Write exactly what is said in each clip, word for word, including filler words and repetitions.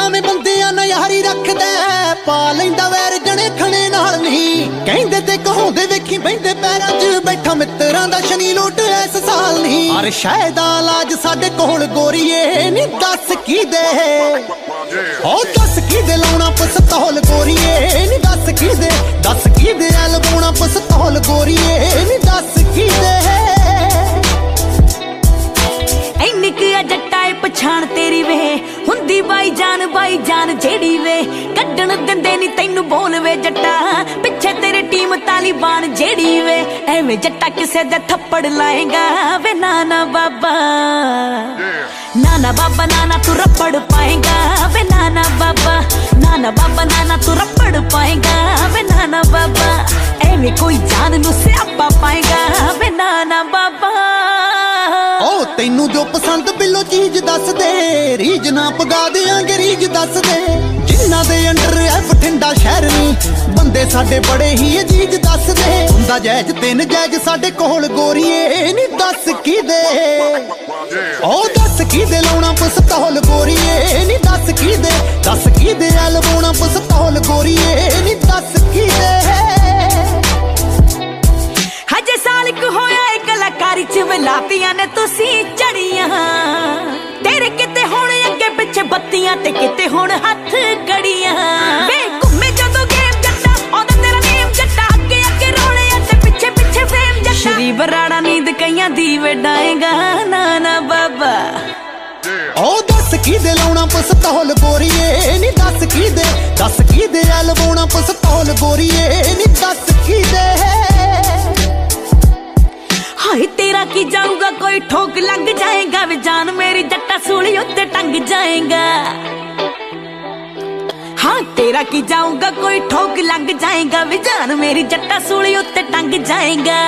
ਭਾਵੇਂ ਬੰਦਿਆਂ ਨਾਲ ਯਾਰੀ ਰੱਖਦਾ ਪਾ ਲੈਂਦਾ ਵੈਰ ਜਣੇ ਖਣੇ ਨਾਲ ਨਹੀਂ ਕਹਿੰਦੇ ਤੇ ਕਹਾਉਂਦੇ ਵੇਖੀ ਬਹਿੰਦੇ ਪੈਰਾਂ 'ਚ ਬੈਠਾ ਮਿੱਤਰਾਂ ਦਾ ਸ਼ਨੀ ਲੋਟ ਇਸ ਸਾਲ ਨਹੀਂ ਅਰ ਸ਼ਾਇਦ ਦਾ ਇਲਾਜ ਸਾਡੇ ਕੋਲ ਗੋਰੀਏ ਨਹੀਂ ਦੱਸ ਕੀ ਦੇ ਉਹ ਦੱਸ ਕੀ ਦੇ ਲਾਉਣਾ ਪਸਤੌਲ ਗੋਰੀਏ ਨਹੀਂ ਦੱਸ ਕੀ ਦੇ ਦੱਸ ਕੀ ਦੇ ਲਵਾਉਣਾ ਪਸਤੌਲ ਗੋਰੀਏ ਨਹੀਂ ਦੱਸ ਕੀ ਦੇ ਇੰਨੀ ਕੁ ਆ ਜੱਟਾ ਏ ਪਛਾਣ ਤੇਰੀ ਵੇ ਹੁੰਦੀ ਬਾਈ ਜਾਨ ਬਾਈ ਜਾਨ ਜਿਹੜੀ ਵੇ ਕੱਢਣ ਦਿੰਦੇ ਨੀ ਤੈਨੂੰ ਬੋਲ ਵੇ ਜੱਟਾ ਪਿੱਛੇ ਤੇਰੇ ਟੀਮ ਤਾਲੀਬਾਨ ਜਿਹੜੀ ਵੇ ਐਵੇਂ ਜੱਟਾ ਕਿਸੇ ਦੇ ਥੱਪੜ ਲਾਏਗਾ ਵੇ ਨਾਨਾ ਬਾਬਾ ਨਾਨਾ ਬਾਬਾ ਨਾਨਾ ਤੂੰ ਰੱਪੜ ਪਾਏਗਾ ਵੇ ਨਾਨਾ ਬਾਬਾ ਨਾਨਾ ਬਾਬਾ ਨਾਨਾ ਤੂੰ ਰੱਪੜ ਪਾਏਗਾ ਵੇ ਨਾਨਾ ਬਾਬਾ ਐਵੇਂ ਕੋਈ ਜਾਨ ਨੂੰ ਸਿਆਪਾ ਪਾਏਗਾ ਵੇ ਨਾਨਾ ਬਾਬਾ ਓ ਤੈਨੂੰ ਜੋ ਪਸੰਦ ਬਿੱਲੋ ਚੀਜ਼ ਦੱਸ ਦੇ ਰੀਜ ਨਾ ਪਗਾ ਦਿਆਂਗੇ ਰੀਜ ਦੱਸ ਦੇ ਜਿਨ੍ਹਾਂ ਦੇ ਅੰਡਰ ਐ ਬਠਿੰਡਾ ਸ਼ਹਿਰ ਨੀ ਬੰਦੇ ਸਾਡੇ ਬੜੇ ਹੀ ਅਜੀਜ਼ ਦੱਸ ਦੇ ਹੁੰਦਾ ਜੈਜ ਤਿੰਨ ਜੈਜ ਸਾਡੇ ਕੋਲ ਗੋਰੀਏ ਨੀ ਦੱਸ ਕੀ ਦੇ ਓ ਦੱਸ ਕੀ ਦੇ ਲਾਉਣਾ ਪਸਤੌਲ ਗੋਰੀਏ ਨੀ ਦੱਸ ਕੀ ਦੇ ਦੱਸ ਕੀ ਦੇ ਲਵਾਉਣਾ ਪਸਤੌਲ ਗੋਰੀਏ ਨੀ ਦੱਸ ਕੀ ਦੇ ਹਜੇ ਸਾਲ ਕੁ ਹੋਇਆ ਏ ਕਲਾਕਾਰੀ ਚ ਵਲਾਤੀਆਂ ਨੇ ਤੁਸੀਂ ਚੜੀਆਂ ਤੇਰੇ ਕਿਤੇ ਹੁਣ ਅੱਗੇ ਪਿੱਛੇ ਬੱਤੀਆਂ ਤੇ ਕਿਤੇ ਹੁਣ ਹੱਥ ਕੜੀਆਂ ਵੇ ਘੁੰਮੇ ਜਦੋਂ ਗੇਮ ਜੱਟਾ ਆਉਂਦਾ ਤੇਰਾ ਨੇਮ ਜੱਟਾ ਅੱਗੇ ਅੱਗੇ ਰੋਲੇ ਤੇ ਪਿੱਛੇ ਪਿੱਛੇ ਫੇਮ ਜੱਟਾ ਸ਼੍ਰੀ ਬਰਾੜਾ ਨੀਂਦ ਕਈਆਂ ਦੀ ਵਡਾਏਗਾ ਨਾਨਾ ਬਾਬਾ ਓ ਦੱਸ ਕੀ ਦੇ ਲਾਉਣਾ ਪਸਤੌਲ ਗੋਰੀਏ ਨੀ ਦੱਸ ਕੀ ਦੇ ਦੱਸ ਕੀ ਦੇ ਲਵਾਉਣਾ ਪਸਤੌਲ ਗੋਰੀਏ ਨੀ ਦੱਸ ਕੀ ਦੇ ਹਾਏ ਤੇਰਾ ਕੀ ਜਾਊਗਾ ਕੋਈ ਠੋਕ ਲੱਗ ਜਾਏਗਾ ਵੇ ਜਾਨ ਮੇਰੀ ਜੱਟਾ ਸੂਲੀ ਉੱਤੇ ਟੰਗ ਜਾਏਗਾ ਹਾਂ ਤੇਰਾ ਕੀ ਜਾਊਗਾ ਕੋਈ ਠੋਕ ਲੱਗ ਜਾਏਗਾ ਵੇ ਜਾਨ ਮੇਰੀ ਜੱਟਾ ਸੂਲੀ ਉੱਤੇ ਟੰਗ ਜਾਏਗਾ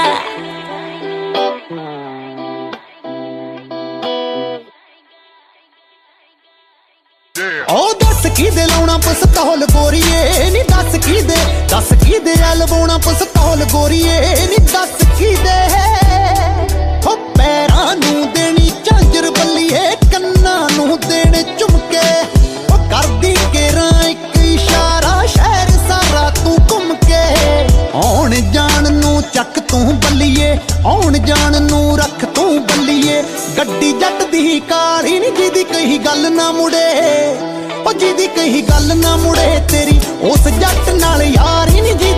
ਓ ਦੱਸ ਕੀ ਦੇ ਲਾਉਣਾ ਪਸਤੌਲ ਗੋਰੀਏ ਨੀ ਦੱਸ ਕੀ ਦੇ ਦੱਸ ਕੀ ਦੇ ਲਵਾਉਣਾ ਪਸਤੌਲ ਗੋਰੀਏ ਨੀ ਦੱਸ ਕੀ ਦੇ ਹੋ ਪੈਰਾਂ ਨੂੰ ਦੇਣੀ ਝਾਂਜਰ ਬੱਲੀਏ ਕੰਨਾਂ ਨੂੰ ਦੇਣੇ ਝੁਮਕੇ ਉਹ ਕਰਦੀ ਕੇਰਾਂ ਇੱਕ ਇਸ਼ਾਰਾ ਸ਼ਹਿਰ ਸਾਰਾ ਤੂੰ ਘੁੰਮ ਕੇ ਆਉਣ ਜਾਣ ਨੂੰ ਚੱਕ ਤੂੰ ਬੱਲੀਏ ਆਉਣ ਜਾਣ ਨੂੰ ਰੱਖ ਤੂੰ ਬੱਲੀਏ ਗੱਡੀ ਜੱਟ ਦੀ ਕਾਲੀ ਨੀ ਜਿਹਦੀ ਕਹੀ ਗੱਲ ਨਾ ਮੁੜੇ ਉਹ ਜਿਹਦੀ ਕਹੀ ਗੱਲ ਨਾ ਮੁੜੇ ਤੇਰੀ ਉਸ ਜੱਟ ਨਾਲ ਯਾਰੀ ਨੀ